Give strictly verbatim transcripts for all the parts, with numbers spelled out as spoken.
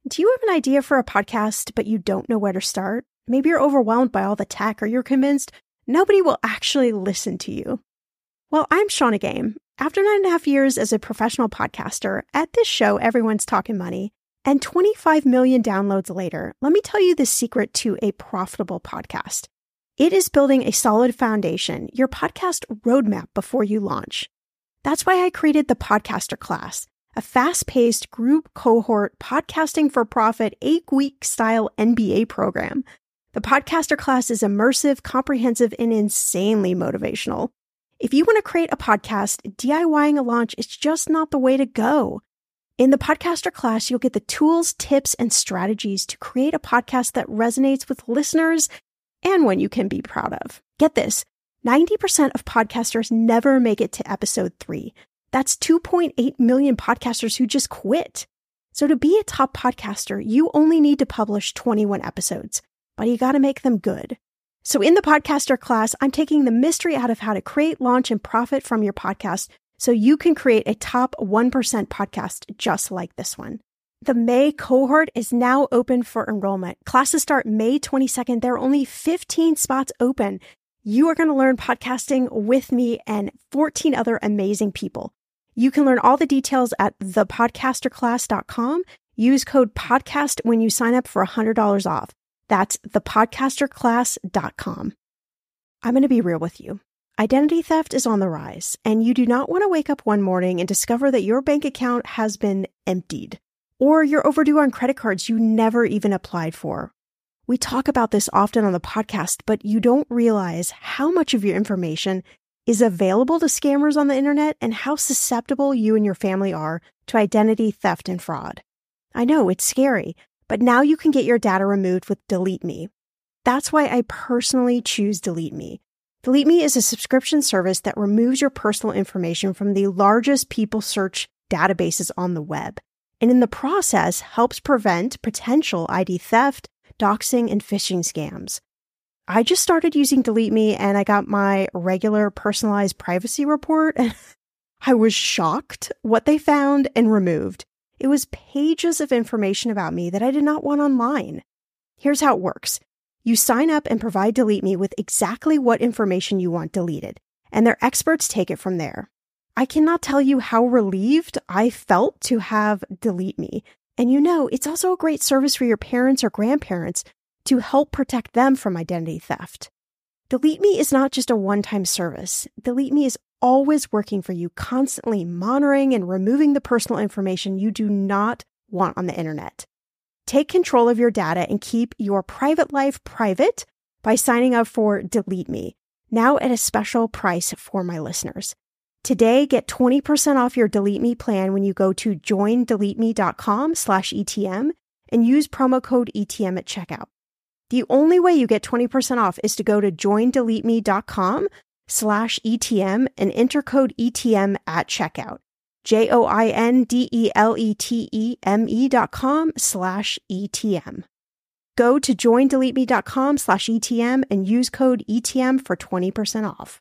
Do you have an idea for a podcast, but you don't know where to start? Maybe you're overwhelmed by all the tech, or you're convinced nobody will actually listen to you. Well, I'm Shannah Game. After nine and a half years as a professional podcaster, at this show, everyone's talking money, and twenty-five million downloads later, let me tell you the secret to a profitable podcast. It is building a solid foundation, your podcast roadmap before you launch. That's why I created the Podcaster Class, a fast-paced group cohort podcasting for profit eight-week style M B A program. The Podcaster Class is immersive, comprehensive, and insanely motivational. If you want to create a podcast, DIYing a launch is just not the way to go. In the Podcaster Class, you'll get the tools, tips, and strategies to create a podcast that resonates with listeners and one you can be proud of. Get this, ninety percent of podcasters never make it to episode three. That's two point eight million podcasters who just quit. So to be a top podcaster, you only need to publish twenty-one episodes, but you got to make them good. So in the Podcaster Class, I'm taking the mystery out of how to create, launch, and profit from your podcast so you can create a top one percent podcast just like this one. The May cohort is now open for enrollment. Classes start May twenty-second. There are only fifteen spots open. You are going to learn podcasting with me and fourteen other amazing people. You can learn all the details at the podcaster class dot com. Use code PODCAST when you sign up for one hundred dollars off. That's the podcaster class dot com. I'm going to be real with you. Identity theft is on the rise, and you do not want to wake up one morning and discover that your bank account has been emptied, or you're overdue on credit cards you never even applied for. We talk about this often on the podcast, but you don't realize how much of your information is available to scammers on the internet and how susceptible you and your family are to identity theft and fraud. I know it's scary, but now you can get your data removed with Delete Me. That's why I personally choose Delete Me. Delete Me is a subscription service that removes your personal information from the largest people search databases on the web, and in the process helps prevent potential I D theft, doxing, and phishing scams. I just started using Delete Me and I got my regular personalized privacy report and I was shocked what they found and removed. It was pages of information about me that I did not want online. Here's how it works. You sign up and provide Delete Me with exactly what information you want deleted, and their experts take it from there. I cannot tell you how relieved I felt to have Delete Me. And you know, it's also a great service for your parents or grandparents to help protect them from identity theft. Delete Me is not just a one-time service. Delete Me is always working for you, constantly monitoring and removing the personal information you do not want on the internet. Take control of your data and keep your private life private by signing up for Delete Me, now at a special price for my listeners. Today, get twenty percent off your Delete Me plan when you go to join delete me dot com slash E T M and use promo code E T M at checkout. The only way you get twenty percent off is to go to join delete me dot com slash E T M and enter code E T M at checkout. J O I N D E L E T E M E dot com slash E T M. Go to join delete me dot com slash E T M and use code E T M for twenty percent off.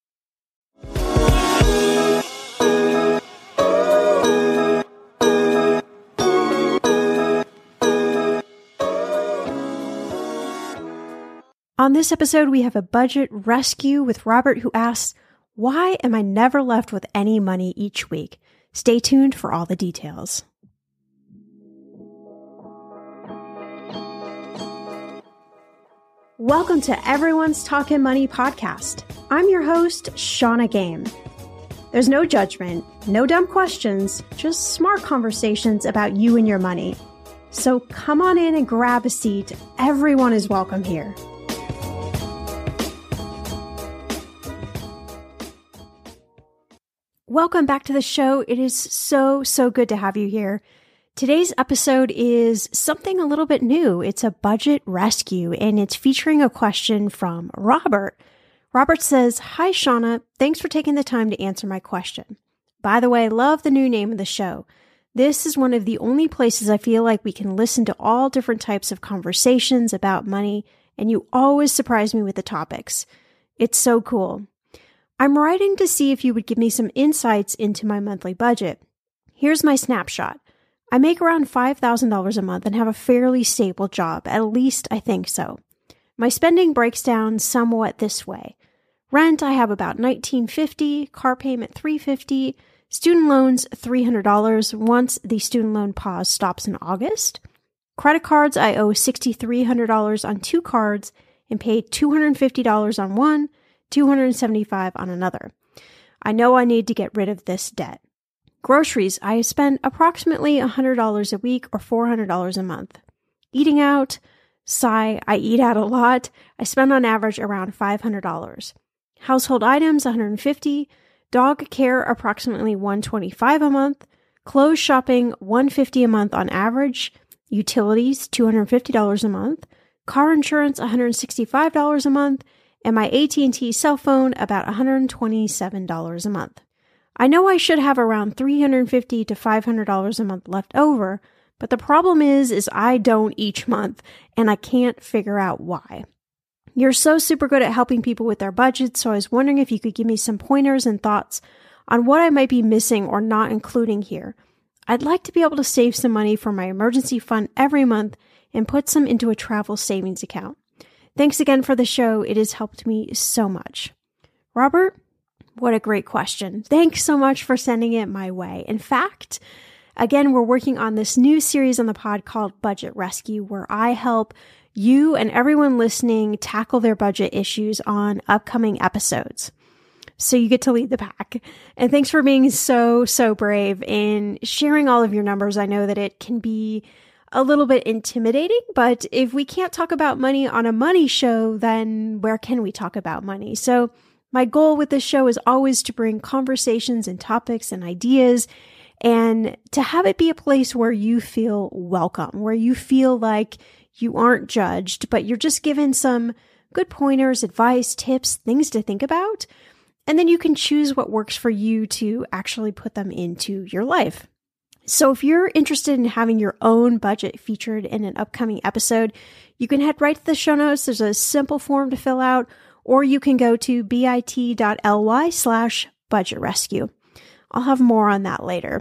On this episode, we have a budget rescue with Robert, who asks, why am I never left with any money each week? Stay tuned for all the details. Welcome to Everyone's Talkin' Money podcast. I'm your host, Shannah Game. There's no judgment, no dumb questions, just smart conversations about you and your money. So come on in and grab a seat. Everyone is welcome here. Welcome back to the show. It is so, so good to have you here. Today's episode is something a little bit new. It's a budget rescue, and it's featuring a question from Robert. Robert says, "Hi, Shannah. Thanks for taking the time to answer my question. By the way, I love the new name of the show. This is one of the only places I feel like we can listen to all different types of conversations about money, and you always surprise me with the topics. It's so cool. I'm writing to see if you would give me some insights into my monthly budget. Here's my snapshot. I make around five thousand dollars a month and have a fairly stable job. At least I think so. My spending breaks down somewhat this way. Rent, I have about nineteen hundred fifty dollars, car payment three hundred fifty dollars, student loans three hundred dollars once the student loan pause stops in August. Credit cards, I owe six thousand three hundred dollars on two cards and paid two hundred fifty dollars on one, two hundred seventy-five dollars on another. I know I need to get rid of this debt. Groceries, I spend approximately one hundred dollars a week or four hundred dollars a month. Eating out, sigh, I eat out a lot. I spend on average around five hundred dollars. Household items, one hundred fifty dollars. Dog care, approximately one hundred twenty-five dollars a month. Clothes shopping, one hundred fifty dollars a month on average. Utilities, two hundred fifty dollars a month. Car insurance, one hundred sixty-five dollars a month. And my A T and T cell phone, about one hundred twenty-seven dollars a month. I know I should have around three hundred fifty to five hundred dollars a month left over, but the problem is, is I don't each month, and I can't figure out why. You're so super good at helping people with their budgets, so I was wondering if you could give me some pointers and thoughts on what I might be missing or not including here. I'd like to be able to save some money for my emergency fund every month and put some into a travel savings account. Thanks again for the show. It has helped me so much. Robert, what a great question. Thanks so much for sending it my way. In fact, again, we're working on this new series on the pod called Budget Rescue, where I help you and everyone listening tackle their budget issues on upcoming episodes. So you get to lead the pack. And thanks for being so, so brave in sharing all of your numbers. I know that it can be a little bit intimidating, but if we can't talk about money on a money show, then where can we talk about money? So my goal with this show is always to bring conversations and topics and ideas and to have it be a place where you feel welcome, where you feel like you aren't judged, but you're just given some good pointers, advice, tips, things to think about. And then you can choose what works for you to actually put them into your life. So if you're interested in having your own budget featured in an upcoming episode, you can head right to the show notes. There's a simple form to fill out, or you can go to bit.ly slash budget rescue. I'll have more on that later.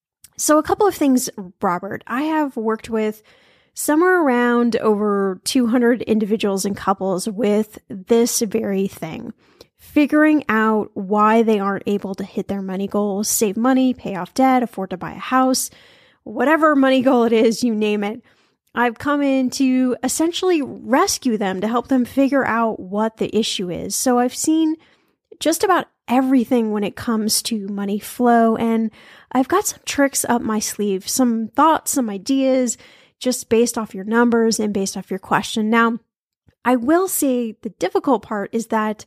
So a couple of things, Robert. I have worked with somewhere around over two hundred individuals and couples with this very thing, figuring out why they aren't able to hit their money goals, save money, pay off debt, afford to buy a house, whatever money goal it is, you name it. I've come in to essentially rescue them, to help them figure out what the issue is. So I've seen just about everything when it comes to money flow, and I've got some tricks up my sleeve, some thoughts, some ideas, just based off your numbers and based off your question. Now, I will say the difficult part is that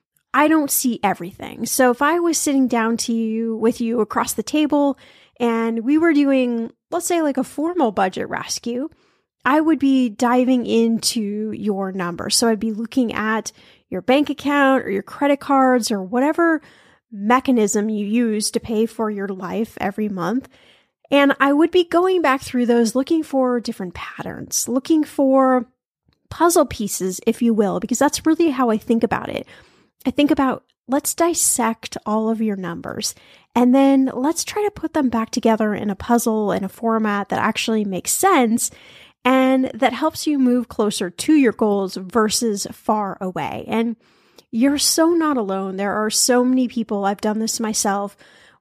I don't see everything. So if I was sitting down to you with you across the table and we were doing, let's say like a formal budget rescue, I would be diving into your numbers. So I'd be looking at your bank account or your credit cards or whatever mechanism you use to pay for your life every month. And I would be going back through those, looking for different patterns, looking for puzzle pieces, if you will, because that's really how I think about it. I think about, let's dissect all of your numbers, and then let's try to put them back together in a puzzle, in a format that actually makes sense and that helps you move closer to your goals versus far away. And you're so not alone. There are so many people, I've done this myself,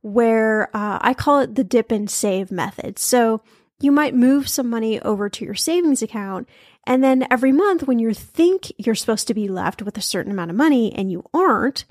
where uh, I call it the dip and save method. So you might move some money over to your savings account, and then every month when you think you're supposed to be left with a certain amount of money and you aren't,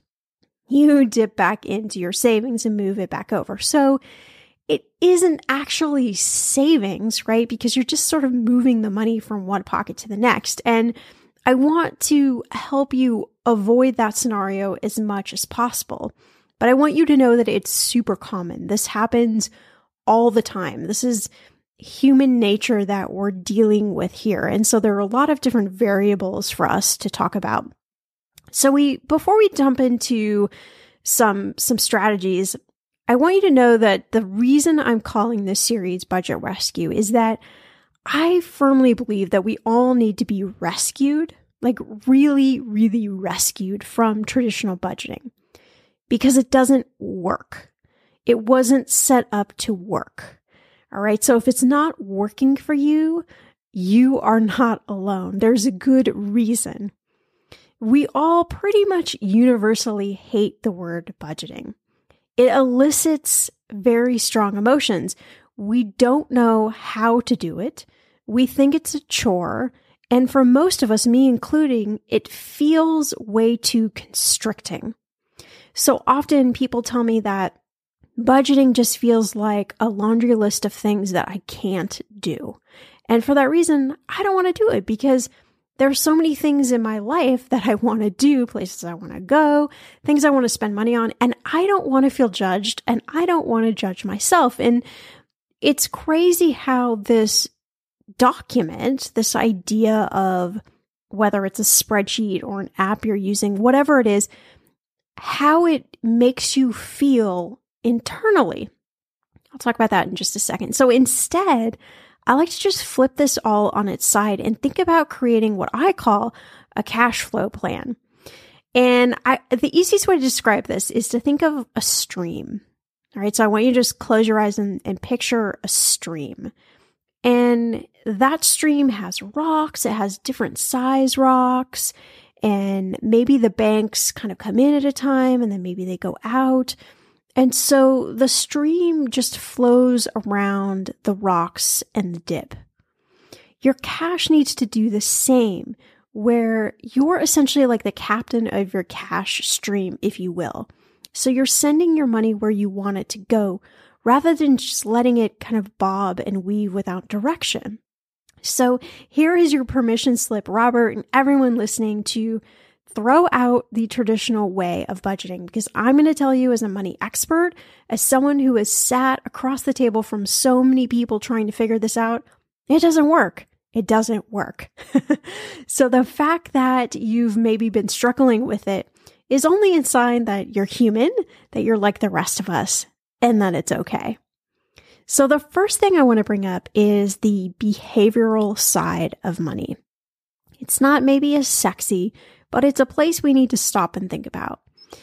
you dip back into your savings and move it back over. So it isn't actually savings, right? Because you're just sort of moving the money from one pocket to the next. And I want to help you avoid that scenario as much as possible. But I want you to know that it's super common. This happens all the time. This is human nature that we're dealing with here. And so there are a lot of different variables for us to talk about. So we, before we jump into some, some strategies, I want you to know that the reason I'm calling this series Budget Rescue is that I firmly believe that we all need to be rescued, like really, really rescued from traditional budgeting, because it doesn't work. It wasn't set up to work, All right. So if it's not working for you, you are not alone. There's a good reason. We all pretty much universally hate the word budgeting. It elicits very strong emotions. We don't know how to do it. We think it's a chore. And for most of us, me including, it feels way too constricting. So often people tell me that budgeting just feels like a laundry list of things that I can't do. And for that reason, I don't want to do it because there are so many things in my life that I want to do, places I want to go, things I want to spend money on, and I don't want to feel judged, and I don't want to judge myself. And it's crazy how this document, this idea of whether it's a spreadsheet or an app you're using, whatever it is, how it makes you feel internally. I'll talk about that in just a second. So instead, I like to just flip this all on its side and think about creating what I call a cash flow plan. And I, the easiest way to describe this is to think of a stream. All right. So I want you to just close your eyes and, and picture a stream. And that stream has rocks. It has different size rocks. And maybe the banks kind of come in at a time and then maybe they go out. And so the stream just flows around the rocks and the dip. Your cash needs to do the same, where you're essentially like the captain of your cash stream, if you will. So you're sending your money where you want it to go, rather than just letting it kind of bob and weave without direction. So here is your permission slip, Robert, and everyone listening, to throw out the traditional way of budgeting, because I'm going to tell you, as a money expert, as someone who has sat across the table from so many people trying to figure this out, it doesn't work. It doesn't work. So the fact that you've maybe been struggling with it is only a sign that you're human, that you're like the rest of us, and that it's okay. So the first thing I want to bring up is the behavioral side of money. It's not maybe as sexy, but it's a place we need to stop and think about.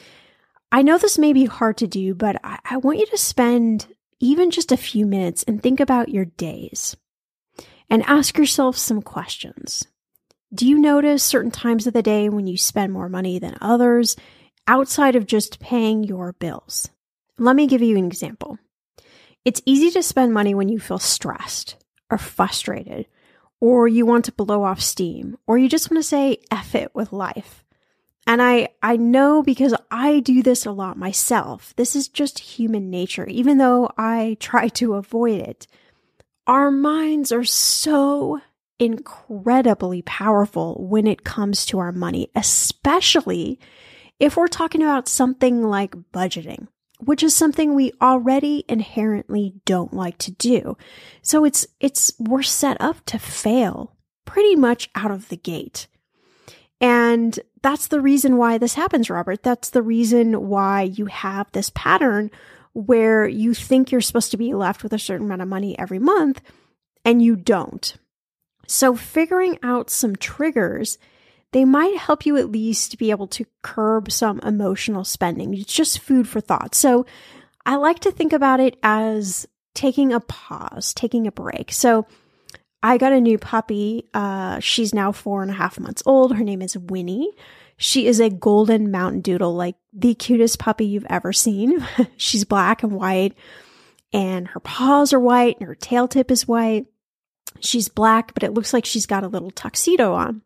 I know this may be hard to do, but I, I want you to spend even just a few minutes and think about your days and ask yourself some questions. Do you notice certain times of the day when you spend more money than others outside of just paying your bills? Let me give you an example. It's easy to spend money when you feel stressed or frustrated, or you want to blow off steam, or you just want to say F it with life. And I, I know, because I do this a lot myself. This is just human nature, even though I try to avoid it. Our minds are so incredibly powerful when it comes to our money, especially if we're talking about something like budgeting, which is something we already inherently don't like to do. So it's, it's, we're set up to fail pretty much out of the gate. And that's the reason why this happens, Robert. That's the reason why you have this pattern where you think you're supposed to be left with a certain amount of money every month and you don't. So figuring out some triggers, they might help you at least be able to curb some emotional spending. It's just food for thought. So I like to think about it as taking a pause, taking a break. So I got a new puppy. Uh, she's now four and a half months old. Her name is Winnie. She is a golden mountain doodle, like the cutest puppy you've ever seen. She's black and white, and her paws are white, and her tail tip is white. She's black, but it looks like she's got a little tuxedo on.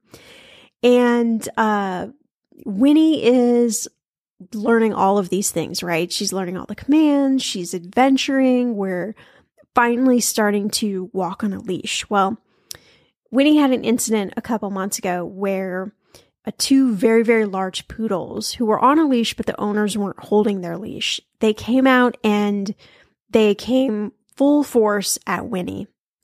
And uh, Winnie is learning all of these things, right? She's learning all the commands. She's adventuring. We're finally starting to walk on a leash. Well, Winnie had an incident a couple months ago where uh, two very, very large poodles who were on a leash, but the owners weren't holding their leash. They came out and they came full force at Winnie.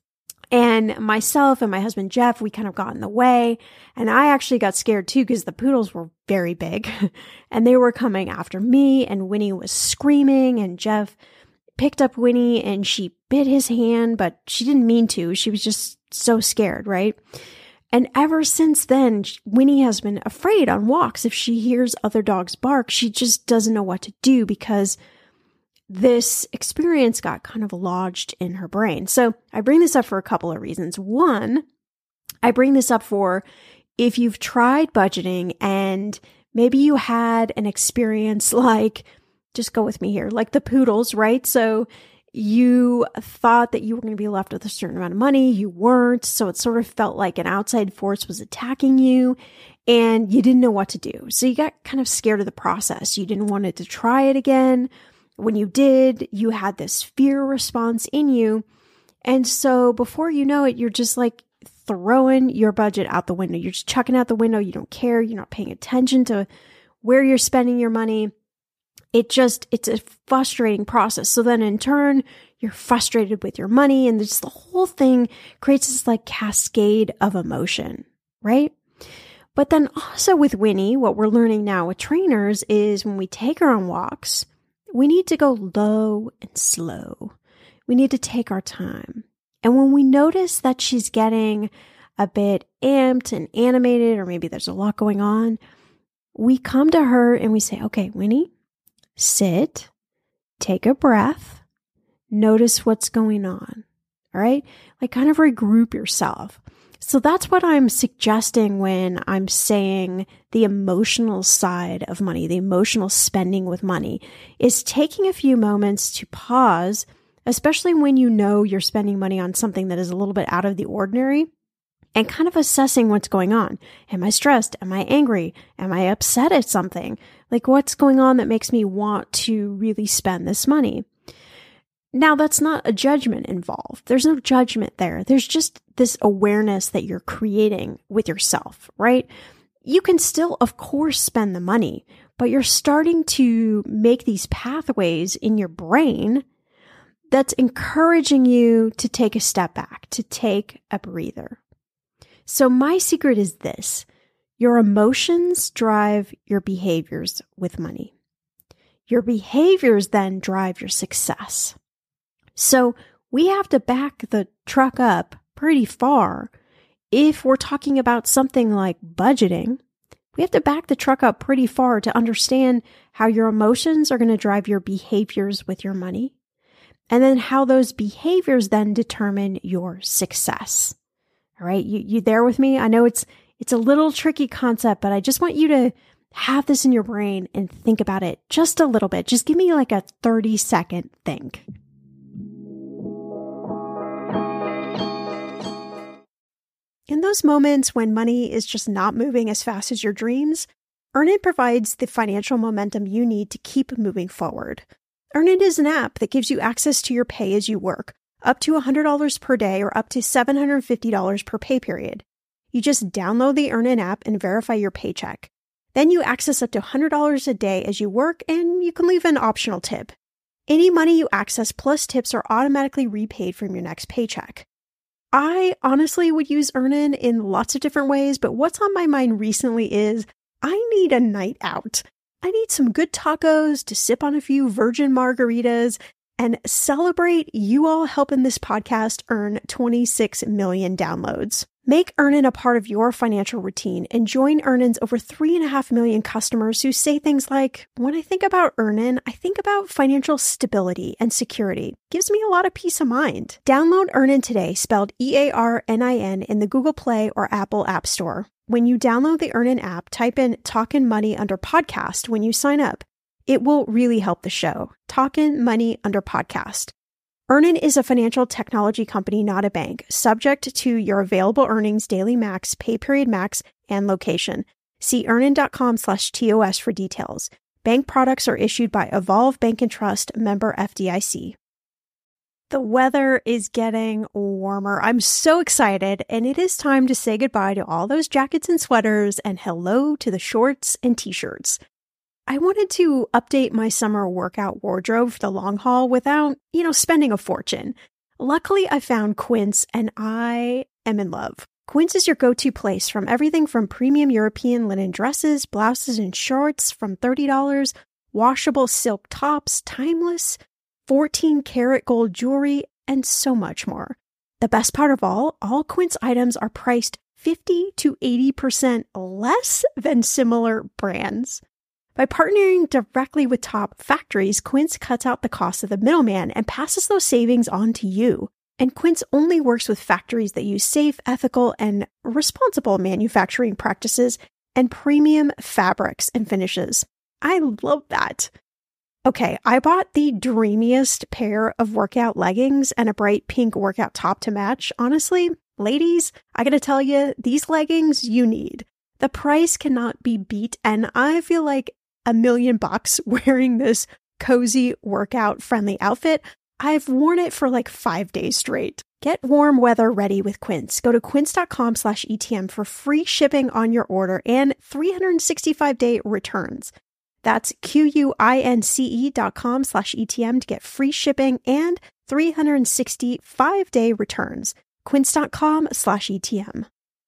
And myself and my husband, Jeff, we kind of got in the way. And I actually got scared too, because the poodles were very big and they were coming after me, and Winnie was screaming, and Jeff picked up Winnie and she bit his hand, but she didn't mean to. She was just so scared, right? And ever since then, Winnie has been afraid on walks. If she hears other dogs bark, she just doesn't know what to do, because this experience got kind of lodged in her brain. So I bring this up for a couple of reasons. One, I bring this up for if you've tried budgeting and maybe you had an experience like, just go with me here, like the poodles, right? So you thought that you were going to be left with a certain amount of money. You weren't. So it sort of felt like an outside force was attacking you and you didn't know what to do. So you got kind of scared of the process. You didn't want it to try it again. When you did, you had this fear response in you. And so before you know it, you're just like throwing your budget out the window. You're just chucking out the window. You don't care. You're not paying attention to where you're spending your money. It just, it's a frustrating process. So then in turn, you're frustrated with your money and just the whole thing creates this like cascade of emotion, right? But then also with Winnie, what we're learning now with trainers is when we take her on walks, we need to go low and slow. We need to take our time. And when we notice that she's getting a bit amped and animated, or maybe there's a lot going on, we come to her and we say, okay, Winnie, sit, take a breath, notice what's going on, all right? Like kind of regroup yourself. So that's what I'm suggesting when I'm saying the emotional side of money, the emotional spending with money, is taking a few moments to pause, especially when you know you're spending money on something that is a little bit out of the ordinary, and kind of assessing what's going on. Am I stressed? Am I angry? Am I upset at something? Like what's going on that makes me want to really spend this money? Now, that's not a judgment involved. There's no judgment there. There's just this awareness that you're creating with yourself, right? You can still, of course, spend the money, but you're starting to make these pathways in your brain that's encouraging you to take a step back, to take a breather. So my secret is this: your emotions drive your behaviors with money. Your behaviors then drive your success. So we have to back the truck up pretty far. If we're talking about something like budgeting, we have to back the truck up pretty far to understand how your emotions are going to drive your behaviors with your money, and then how those behaviors then determine your success. All right, you you there with me? I know it's it's a little tricky concept, but I just want you to have this in your brain and think about it just a little bit. Just give me like a thirty second think. In those moments when money is just not moving as fast as your dreams, Earnin provides the financial momentum you need to keep moving forward. Earnin is an app that gives you access to your pay as you work, up to one hundred dollars per day or up to seven hundred fifty dollars per pay period. You just download the Earnin app and verify your paycheck. Then you access up to one hundred dollars a day as you work, and you can leave an optional tip. Any money you access plus tips are automatically repaid from your next paycheck. I honestly would use Earnin in lots of different ways, but what's on my mind recently is I need a night out. I need some good tacos to sip on a few virgin margaritas and celebrate you all helping this podcast earn twenty-six million downloads. Make Earnin a part of your financial routine and join Earnin's over three and a half million customers who say things like, when I think about Earnin, I think about financial stability and security. Gives me a lot of peace of mind. Download Earnin today, spelled E A R N I N, in the Google Play or Apple App Store. When you download the Earnin app, type in Talkin' Money under podcast when you sign up. It will really help the show. Talkin' Money under podcast. Earnin is a financial technology company, not a bank, subject to your available earnings, daily max, pay period max, and location. See earnin.com slash TOS for details. Bank products are issued by Evolve Bank and Trust, member F D I C. The weather is getting warmer. I'm so excited, and it is time to say goodbye to all those jackets and sweaters and hello to the shorts and t-shirts. I wanted to update my summer workout wardrobe for the long haul without, you know, spending a fortune. Luckily, I found Quince and I am in love. Quince is your go-to place from everything from premium European linen dresses, blouses, and shorts from thirty dollars, washable silk tops, timeless, fourteen karat gold jewelry, and so much more. The best part of all, all Quince items are priced fifty to eighty percent less than similar brands. By partnering directly with top factories, Quince cuts out the cost of the middleman and passes those savings on to you. And Quince only works with factories that use safe, ethical, and responsible manufacturing practices and premium fabrics and finishes. I love that. Okay, I bought the dreamiest pair of workout leggings and a bright pink workout top to match. Honestly, ladies, I gotta tell you, these leggings you need. The price cannot be beat, and I feel like a million bucks wearing this cozy workout friendly outfit. I've worn it for like five days straight. Get warm weather ready with Quince. Go to quince.com slash ETM for free shipping on your order and three hundred sixty-five day returns. That's Q-U-I-N-C-E dot com slash ETM to get free shipping and three hundred sixty-five day returns. Quince.com slash ETM.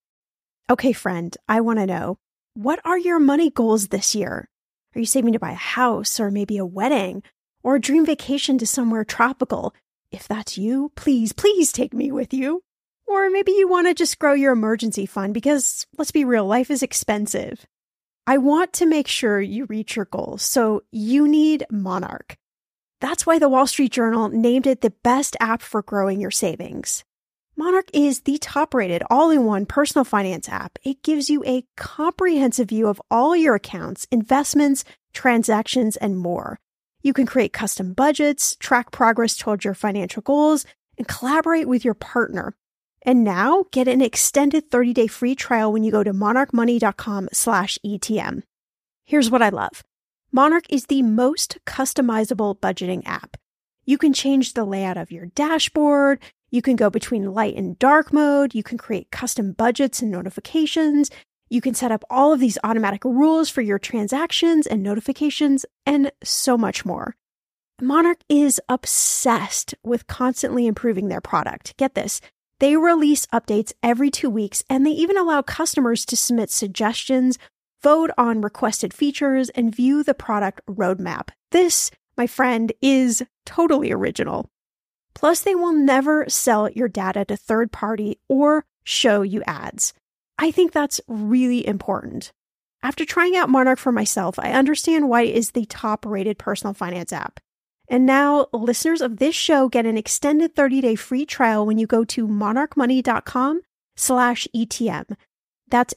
Okay, friend, I want to know, what are your money goals this year? Are you saving to buy a house or maybe a wedding or a dream vacation to somewhere tropical? If that's you, please, please take me with you. Or maybe you want to just grow your emergency fund because, let's be real, life is expensive. I want to make sure you reach your goals, so you need Monarch. That's why the Wall Street Journal named it the best app for growing your savings. Monarch is the top-rated all-in-one personal finance app. It gives you a comprehensive view of all your accounts, investments, transactions, and more. You can create custom budgets, track progress towards your financial goals, and collaborate with your partner. And now, get an extended thirty day free trial when you go to monarchmoney.com slash ETM. Here's what I love. Monarch is the most customizable budgeting app. You can change the layout of your dashboard. You can go between light and dark mode. You can create custom budgets and notifications. You can set up all of these automatic rules for your transactions and notifications, and so much more. Monarch is obsessed with constantly improving their product. Get this. They release updates every two weeks, and they even allow customers to submit suggestions, vote on requested features, and view the product roadmap. This, my friend, is totally original. Plus, they will never sell your data to third party or show you ads. I think that's really important. After trying out Monarch for myself, I understand why it is the top-rated personal finance app. And now, listeners of this show get an extended thirty day free trial when you go to monarchmoney.com slash ETM. That's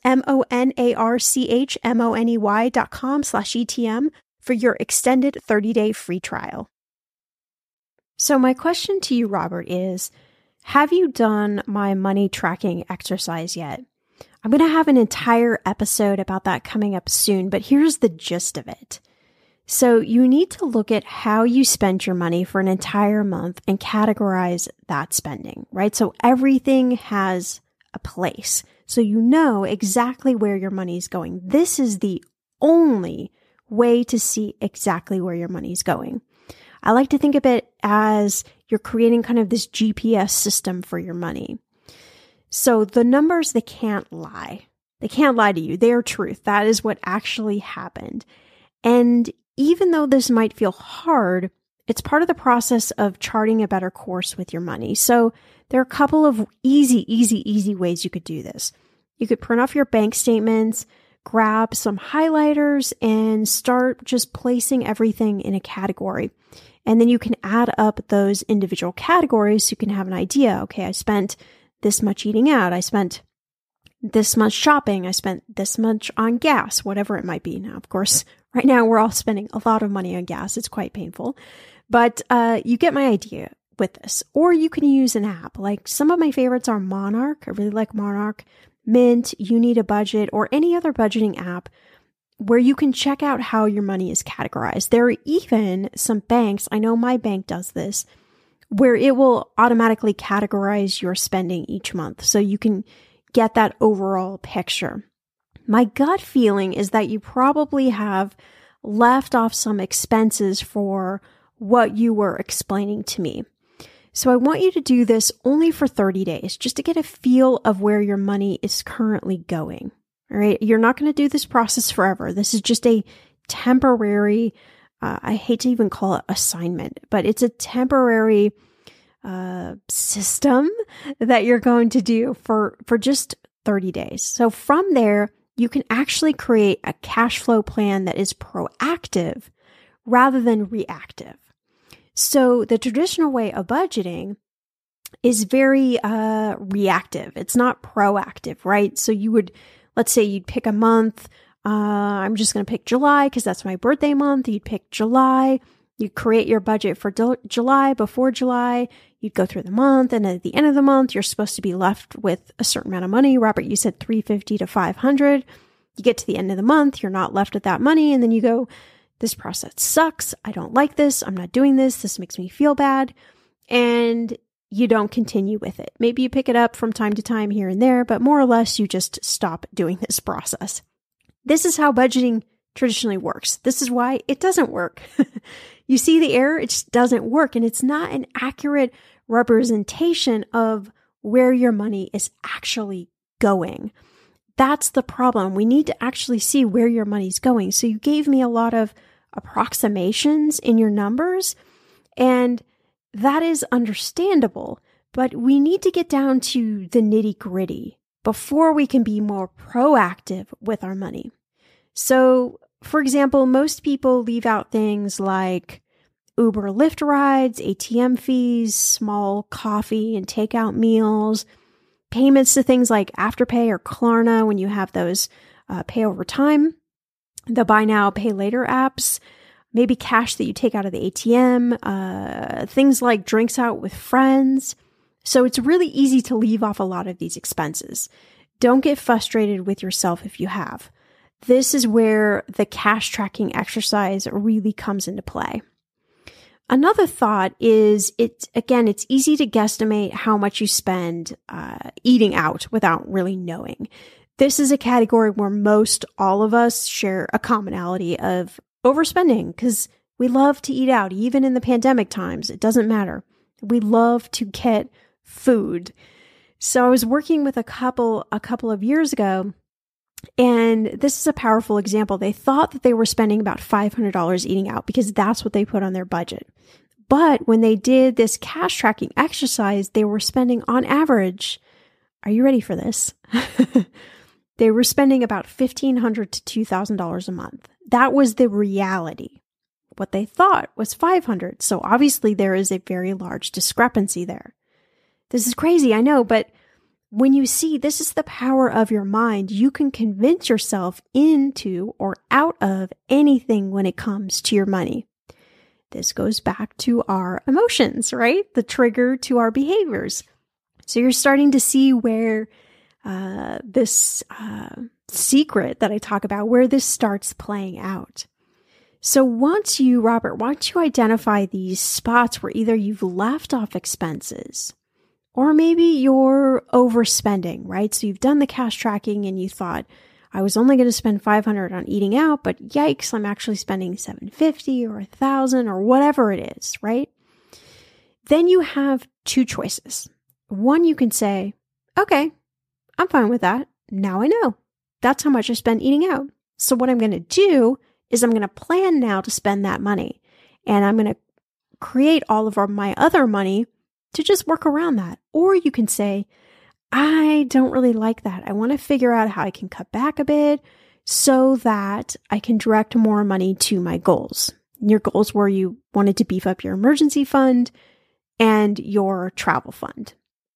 M-O-N-A-R-C-H-M-O-N-E-Y dot com slash ETM for your extended thirty day free trial. So my question to you, Robert, is, have you done my money tracking exercise yet? I'm going to have an entire episode about that coming up soon, but here's the gist of it. So you need to look at how you spent your money for an entire month and categorize that spending, right? So everything has a place. So you know exactly where your money is going. This is the only way to see exactly where your money is going. I like to think of it as you're creating kind of this G P S system for your money. So the numbers, they can't lie. They can't lie to you. They are truth. That is what actually happened. And even though this might feel hard, it's part of the process of charting a better course with your money. So there are a couple of easy, easy, easy ways you could do this. You could print off your bank statements, grab some highlighters, and start just placing everything in a category. And then you can add up those individual categories so you can have an idea. Okay, I spent this much eating out. I spent this much shopping. I spent this much on gas, whatever it might be. Now, of course, right now we're all spending a lot of money on gas. It's quite painful, but uh, you get my idea with this. Or you can use an app. Like some of my favorites are Monarch. I really like Monarch, Mint, You Need a Budget, or any other budgeting app where you can check out how your money is categorized. There are even some banks, I know my bank does this, where it will automatically categorize your spending each month. So you can get that overall picture. My gut feeling is that you probably have left off some expenses for what you were explaining to me. So I want you to do this only for thirty days, just to get a feel of where your money is currently going. All right. You're not going to do this process forever. This is just a temporary, uh, I hate to even call it assignment, but it's a temporary uh, system that you're going to do for, for just thirty days. So from there, you can actually create a cash flow plan that is proactive rather than reactive. So the traditional way of budgeting is very uh, reactive. It's not proactive, right? So you would, let's say you'd pick a month. Uh, I'm just going to pick July because that's my birthday month. You'd pick July. You'd create your budget for d- July before July. You'd go through the month, and at the end of the month, you're supposed to be left with a certain amount of money. Robert, you said three hundred fifty to five hundred. You get to the end of the month, you're not left with that money, and then you go, this process sucks. I don't like this. I'm not doing this. This makes me feel bad. And you don't continue with it. Maybe you pick it up from time to time here and there, but more or less you just stop doing this process. This is how budgeting traditionally works. This is why it doesn't work. You see the error? It just doesn't work. And it's not an accurate representation of where your money is actually going. That's the problem. We need to actually see where your money's going. So you gave me a lot of approximations in your numbers, and that is understandable, but we need to get down to the nitty gritty before we can be more proactive with our money. So, for example, most people leave out things like Uber, Lyft rides, A T M fees, small coffee and takeout meals, payments to things like Afterpay or Klarna when you have those uh, pay over time, the buy now, pay later apps, maybe cash that you take out of the A T M, uh, things like drinks out with friends. So it's really easy to leave off a lot of these expenses. Don't get frustrated with yourself if you have. This is where the cash tracking exercise really comes into play. Another thought is, it's again, it's easy to guesstimate how much you spend uh, eating out without really knowing. This is a category where most all of us share a commonality of overspending because we love to eat out, even in the pandemic times. It doesn't matter. We love to get food. So I was working with a couple a couple of years ago, and this is a powerful example. They thought that they were spending about five hundred dollars eating out because that's what they put on their budget. But when they did this cash tracking exercise, they were spending on average, are you ready for this? They were spending about fifteen hundred dollars to two thousand dollars a month. That was the reality. What they thought was five hundred dollars. So obviously there is a very large discrepancy there. This is crazy, I know, but when you see this is the power of your mind, you can convince yourself into or out of anything when it comes to your money. This goes back to our emotions, right? The trigger to our behaviors. So you're starting to see where uh, this uh, secret that I talk about, where this starts playing out. So once you, Robert, once you identify these spots where either you've left off expenses, or maybe you're overspending, right? So you've done the cash tracking and you thought, I was only going to spend five hundred dollars on eating out, but yikes, I'm actually spending seven hundred fifty dollars or one thousand dollars or whatever it is, right? Then you have two choices. One, you can say, okay, I'm fine with that. Now I know. That's how much I spend eating out. So what I'm going to do is I'm going to plan now to spend that money. And I'm going to create all of our, my other money to just work around that. Or you can say, I don't really like that. I want to figure out how I can cut back a bit so that I can direct more money to my goals. Your goals were you wanted to beef up your emergency fund and your travel fund.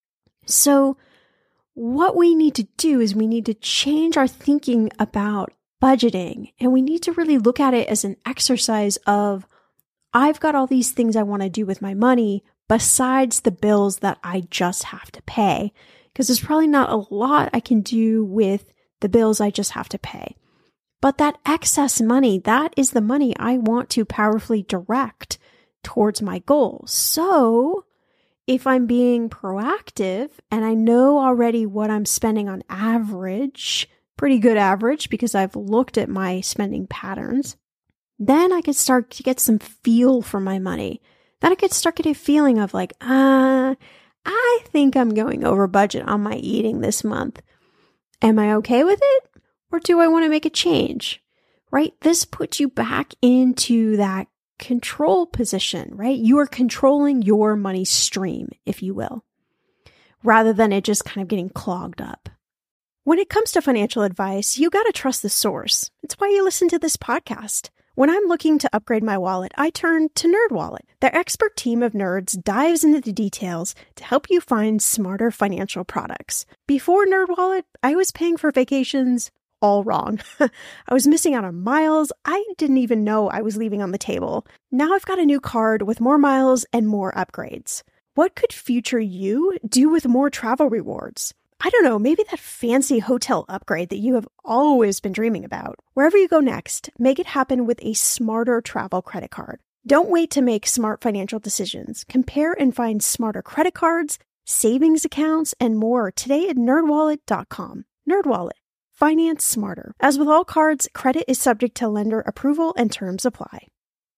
So what we need to do is we need to change our thinking about budgeting, and we need to really look at it as an exercise of, I've got all these things I want to do with my money besides the bills that I just have to pay, because there's probably not a lot I can do with the bills I just have to pay. But that excess money, that is the money I want to powerfully direct towards my goals. So if I'm being proactive and I know already what I'm spending on average, pretty good average because I've looked at my spending patterns, then I could start to get some feel for my money. Then I could start getting a feeling of like, uh, I think I'm going over budget on my eating this month. Am I okay with it? Or do I want to make a change? Right? This puts you back into that control position, right? You are controlling your money stream, if you will, rather than it just kind of getting clogged up. When it comes to financial advice, you gotta trust the source. It's why you listen to this podcast. When I'm looking to upgrade my wallet, I turn to NerdWallet. Their expert team of nerds dives into the details to help you find smarter financial products. Before NerdWallet, I was paying for vacations all wrong. I was missing out on miles I didn't even know I was leaving on the table. Now I've got a new card with more miles and more upgrades. What could future you do with more travel rewards? I don't know, maybe that fancy hotel upgrade that you have always been dreaming about. Wherever you go next, make it happen with a smarter travel credit card. Don't wait to make smart financial decisions. Compare and find smarter credit cards, savings accounts, and more today at nerd wallet dot com. NerdWallet. Finance smarter. As with all cards, credit is subject to lender approval and terms apply.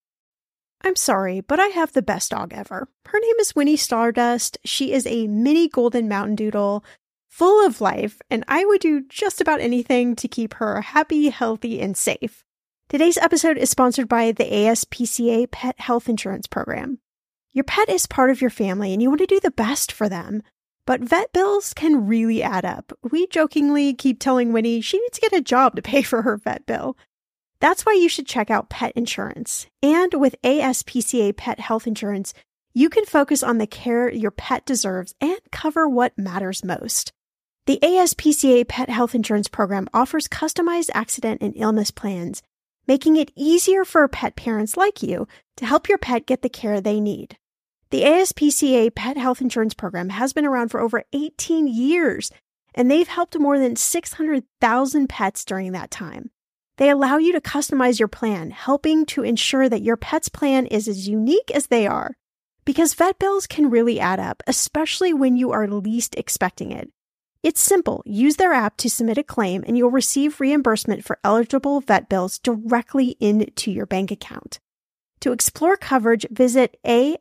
I'm sorry, but I have the best dog ever. Her name is Winnie Stardust. She is a mini golden mountain doodle, full of life, and I would do just about anything to keep her happy, healthy, and safe. Today's episode is sponsored by the A S P C A Pet Health Insurance Program. Your pet is part of your family, and you want to do the best for them. But vet bills can really add up. We jokingly keep telling Winnie she needs to get a job to pay for her vet bill. That's why you should check out pet insurance. And with A S P C A Pet Health Insurance, you can focus on the care your pet deserves and cover what matters most. The A S P C A Pet Health Insurance Program offers customized accident and illness plans, making it easier for pet parents like you to help your pet get the care they need. The A S P C A Pet Health Insurance Program has been around for over eighteen years, and they've helped more than six hundred thousand pets during that time. They allow you to customize your plan, helping to ensure that your pet's plan is as unique as they are. Because vet bills can really add up, especially when you are least expecting it. It's simple. Use their app to submit a claim and you'll receive reimbursement for eligible vet bills directly into your bank account. To explore coverage, visit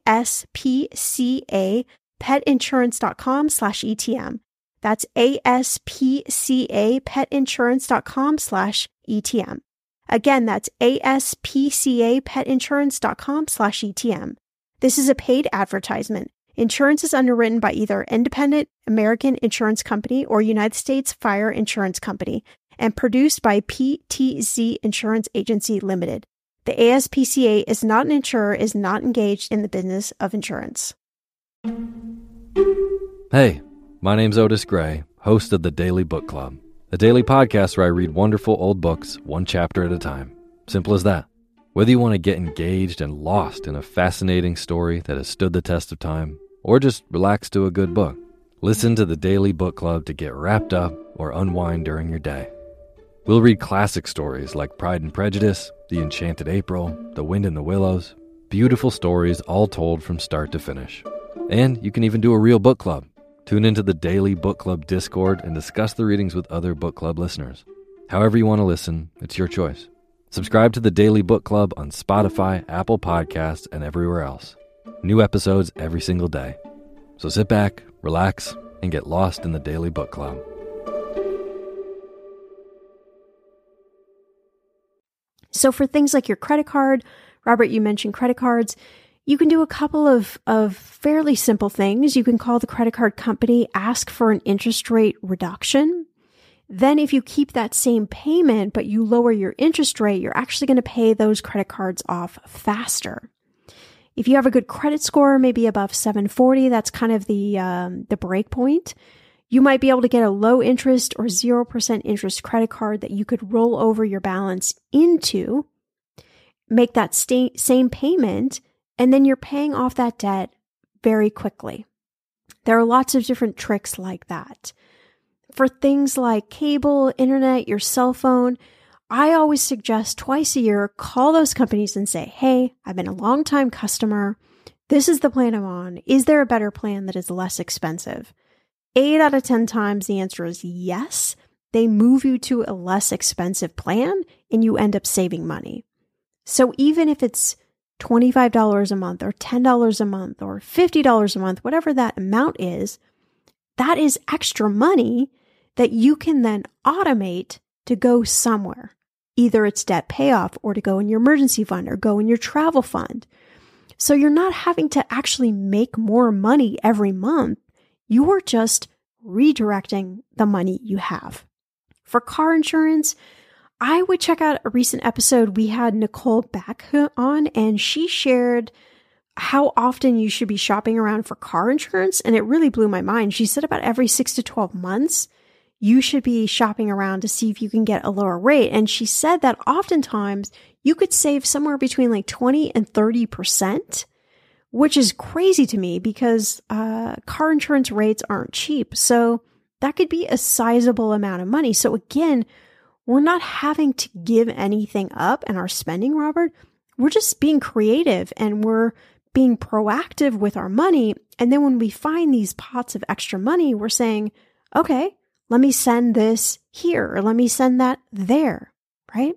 aspcapetinsurance.com slash ETM. That's aspcapetinsurance.com slash ETM. Again, that's aspcapetinsurance.com slash ETM. This is a paid advertisement. Insurance is underwritten by either Independent American Insurance Company or United States Fire Insurance Company and produced by P T Z Insurance Agency Limited. The A S P C A is not an insurer, is not engaged in the business of insurance. Hey, my name's Otis Gray, host of the Daily Book Club, a daily podcast where I read wonderful old books one chapter at a time. Simple as that. Whether you want to get engaged and lost in a fascinating story that has stood the test of time, or just relax to a good book, listen to the Daily Book Club to get wrapped up or unwind during your day. We'll read classic stories like Pride and Prejudice, The Enchanted April, The Wind in the Willows, beautiful stories all told from start to finish. And you can even do a real book club. Tune into the Daily Book Club Discord and discuss the readings with other book club listeners. However you want to listen, it's your choice. Subscribe to the Daily Book Club on Spotify, Apple Podcasts, and everywhere else. New episodes every single day. So sit back, relax, and get lost in the Daily Book Club. So for things like your credit card, Robert, you mentioned credit cards, you can do a couple of, of fairly simple things. You can call the credit card company, ask for an interest rate reduction. Then if you keep that same payment, but you lower your interest rate, you're actually going to pay those credit cards off faster. If you have a good credit score, maybe above seven forty, that's kind of the um, the break point. You might be able to get a low interest or zero percent interest credit card that you could roll over your balance into, make that sta- same payment, and then you're paying off that debt very quickly. There are lots of different tricks like that. For things like cable, internet, your cell phone, I always suggest twice a year, call those companies and say, hey, I've been a long-time customer. This is the plan I'm on. Is there a better plan that is less expensive? Eight out of ten times the answer is yes. They move you to a less expensive plan and you end up saving money. So even if it's twenty-five dollars a month or ten dollars a month or fifty dollars a month, whatever that amount is, that is extra money that you can then automate to go somewhere. Either it's debt payoff or to go in your emergency fund or go in your travel fund. So you're not having to actually make more money every month. You're just redirecting the money you have. For car insurance, I would check out a recent episode we had Nicole back on, and she shared how often you should be shopping around for car insurance. And it really blew my mind. She said about every six to twelve months, you should be shopping around to see if you can get a lower rate. And she said that oftentimes you could save somewhere between like twenty and thirty percent, which is crazy to me because uh, car insurance rates aren't cheap. So that could be a sizable amount of money. So again, we're not having to give anything up in our spending, Robert. We're just being creative and we're being proactive with our money. And then when we find these pots of extra money, we're saying, okay, let me send this here, or let me send that there, right?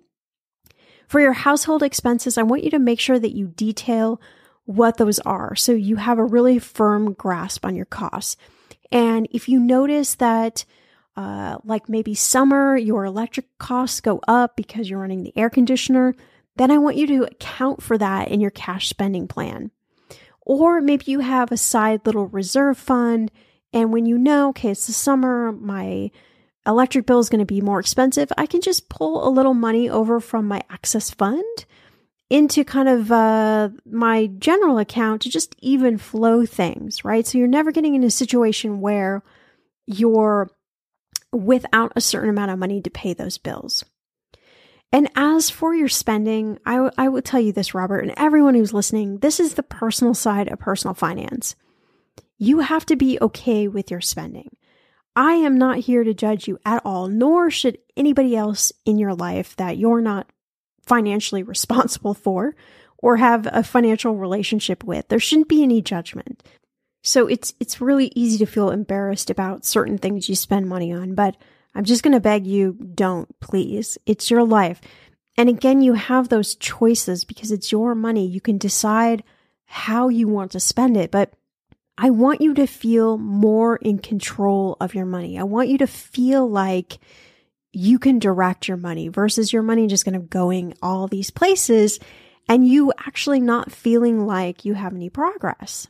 For your household expenses, I want you to make sure that you detail what those are so you have a really firm grasp on your costs. And if you notice that, uh, like maybe summer, your electric costs go up because you're running the air conditioner, then I want you to account for that in your cash spending plan. Or maybe you have a side little reserve fund, and when you know, okay, it's the summer, my electric bill is going to be more expensive, I can just pull a little money over from my excess fund into kind of uh, my general account to just even flow things, right? So you're never getting in a situation where you're without a certain amount of money to pay those bills. And as for your spending, I, w- I would tell you this, Robert, and everyone who's listening, this is the personal side of personal finance. You have to be okay with your spending. I am not here to judge you at all, nor should anybody else in your life that you're not financially responsible for or have a financial relationship with. There shouldn't be any judgment. So it's it's really easy to feel embarrassed about certain things you spend money on, but I'm just going to beg you, don't, please. It's your life. And again, you have those choices because it's your money. You can decide how you want to spend it, but I want you to feel more in control of your money. I want you to feel like you can direct your money versus your money just kind of going all these places and you actually not feeling like you have any progress.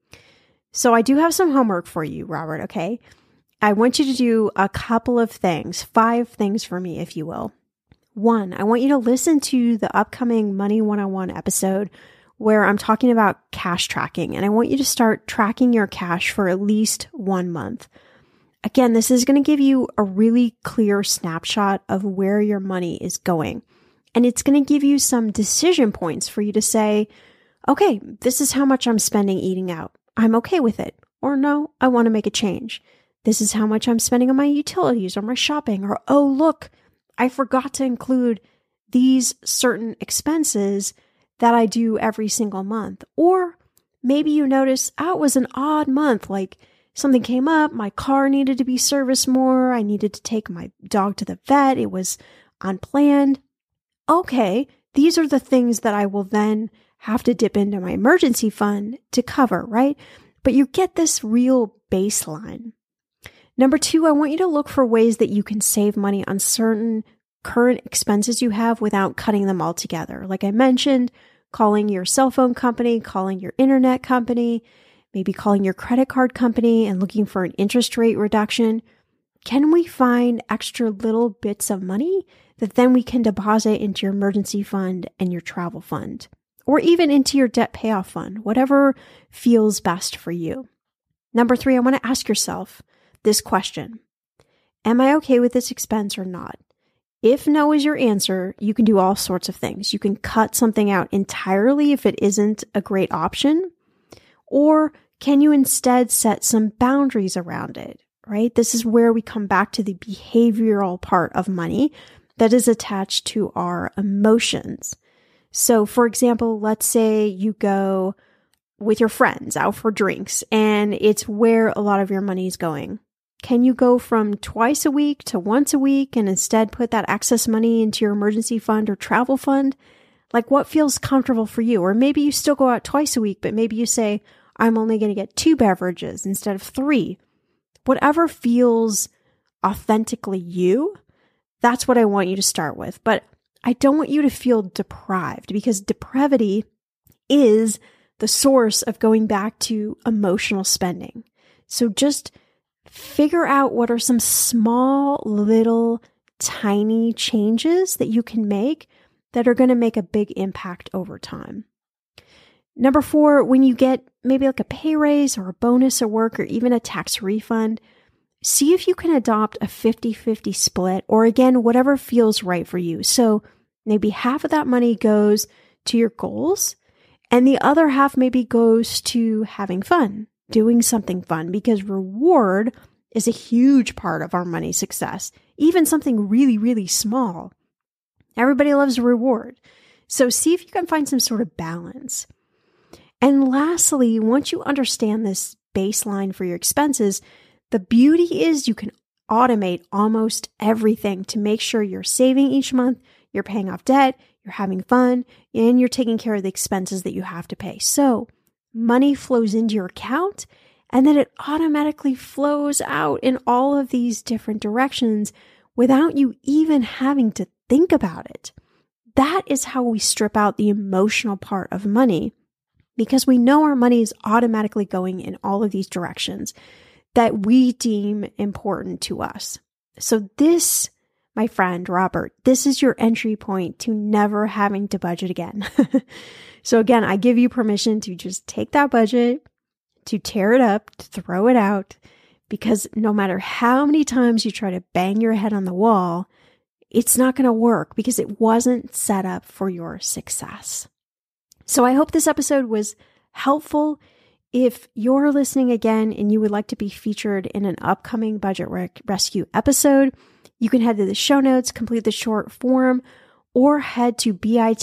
So I do have some homework for you, Robert, okay? I want you to do a couple of things, five things for me, if you will. One, I want you to listen to the upcoming Money one oh one episode where I'm talking about cash tracking, and I want you to start tracking your cash for at least one month. Again, this is going to give you a really clear snapshot of where your money is going, and it's going to give you some decision points for you to say, okay, this is how much I'm spending eating out. I'm okay with it. Or no, I want to make a change. This is how much I'm spending on my utilities or my shopping. Or, oh, look, I forgot to include these certain expenses that I do every single month. Or maybe you notice, oh, it was an odd month. Like something came up, my car needed to be serviced more. I needed to take my dog to the vet. It was unplanned. Okay, these are the things that I will then have to dip into my emergency fund to cover, right? But you get this real baseline. Number two, I want you to look for ways that you can save money on certain current expenses you have without cutting them all together. Like I mentioned, calling your cell phone company, calling your internet company, maybe calling your credit card company and looking for an interest rate reduction. Can we find extra little bits of money that then we can deposit into your emergency fund and your travel fund, or even into your debt payoff fund, whatever feels best for you? Number three, I want to ask yourself this question. Am I okay with this expense or not? If no is your answer, you can do all sorts of things. You can cut something out entirely if it isn't a great option, or can you instead set some boundaries around it, right? This is where we come back to the behavioral part of money that is attached to our emotions. So for example, let's say you go with your friends out for drinks and it's where a lot of your money is going. Can you go from twice a week to once a week and instead put that excess money into your emergency fund or travel fund? Like what feels comfortable for you? Or maybe you still go out twice a week, but maybe you say, I'm only going to get two beverages instead of three. Whatever feels authentically you, that's what I want you to start with. But I don't want you to feel deprived because depravity is the source of going back to emotional spending. So just figure out what are some small little tiny changes that you can make that are going to make a big impact over time. Number four, when you get maybe like a pay raise or a bonus at work or even a tax refund, see if you can adopt a fifty-fifty split, or again, whatever feels right for you. So maybe half of that money goes to your goals and the other half maybe goes to having fun, doing something fun, because reward is a huge part of our money success, even something really, really small. Everybody loves a reward. So see if you can find some sort of balance. And lastly, once you understand this baseline for your expenses, the beauty is you can automate almost everything to make sure you're saving each month, you're paying off debt, you're having fun, and you're taking care of the expenses that you have to pay. So money flows into your account, and then it automatically flows out in all of these different directions without you even having to think about it. That is how we strip out the emotional part of money, because we know our money is automatically going in all of these directions that we deem important to us. So this, my friend Robert, this is your entry point to never having to budget again. So again, I give you permission to just take that budget, to tear it up, to throw it out, because no matter how many times you try to bang your head on the wall, it's not going to work because it wasn't set up for your success. So I hope this episode was helpful. If you're listening again and you would like to be featured in an upcoming Budget Rec- Rescue episode, you can head to the show notes, complete the short form, or head to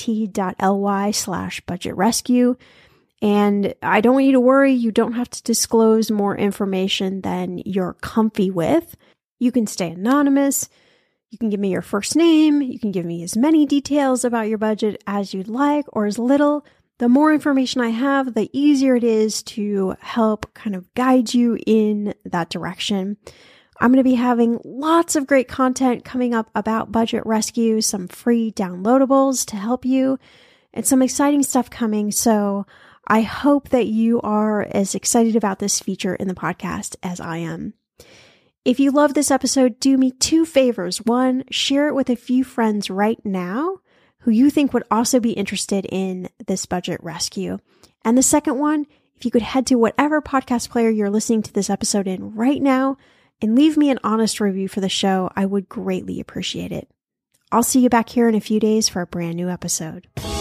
bit.ly slash budget rescue. And I don't want you to worry. You don't have to disclose more information than you're comfy with. You can stay anonymous. You can give me your first name. You can give me as many details about your budget as you'd like, or as little. The more information I have, the easier it is to help kind of guide you in that direction. I'm going to be having lots of great content coming up about Budget Rescue, some free downloadables to help you, and some exciting stuff coming. So I hope that you are as excited about this feature in the podcast as I am. If you love this episode, do me two favors. One, share it with a few friends right now who you think would also be interested in this budget rescue. And the second one, if you could head to whatever podcast player you're listening to this episode in right now and leave me an honest review for the show, I would greatly appreciate it. I'll see you back here in a few days for a brand new episode.